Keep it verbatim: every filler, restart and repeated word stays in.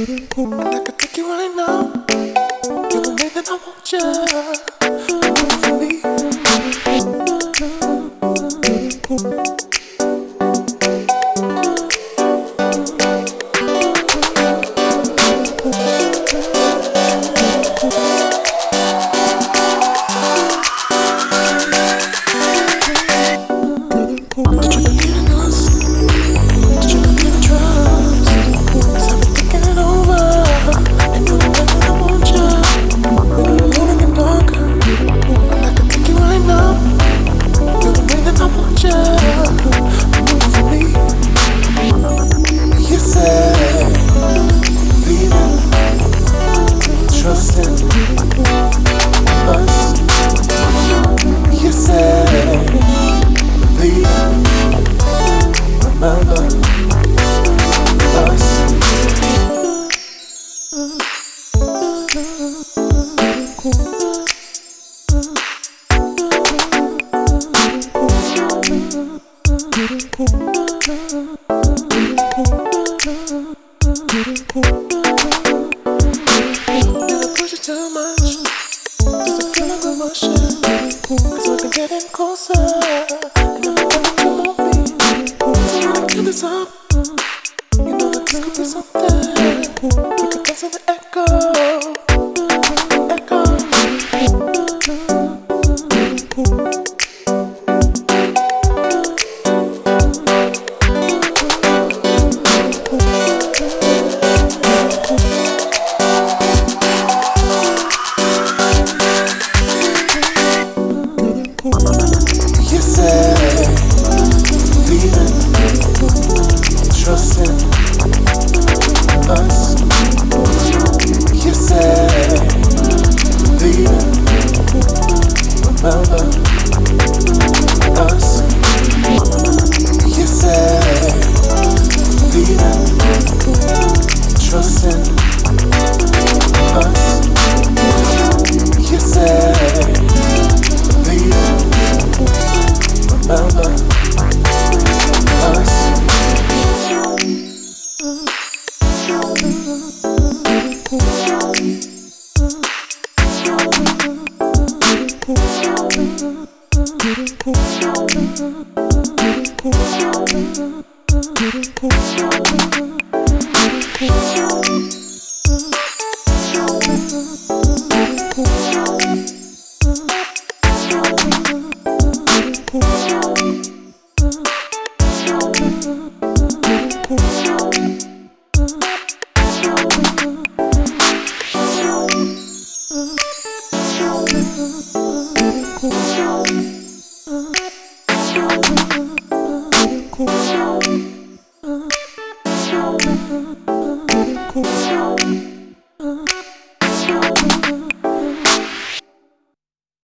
And I can take you right now. You're the way that I want you. Move for me. Did you believe in us? Did you believe in trust? Cause I've been thinking it over. And you're the way that I want you. Whether you're living in dark, and I can take you right now. You're the way that I want you. Move for me. You said, believing, trusting us. You said, believing, remember us. Did I push it too much? Does it feel like we're rushing? Cause we've been getting closer, and I'm feeling you want me. So when I get this up, you know that this could be something. We could dance in the echo, echo. You said, believing, trusting us. You said, believing, remember us. You said, believing, trusting us. You said, believing, remember us. Cool.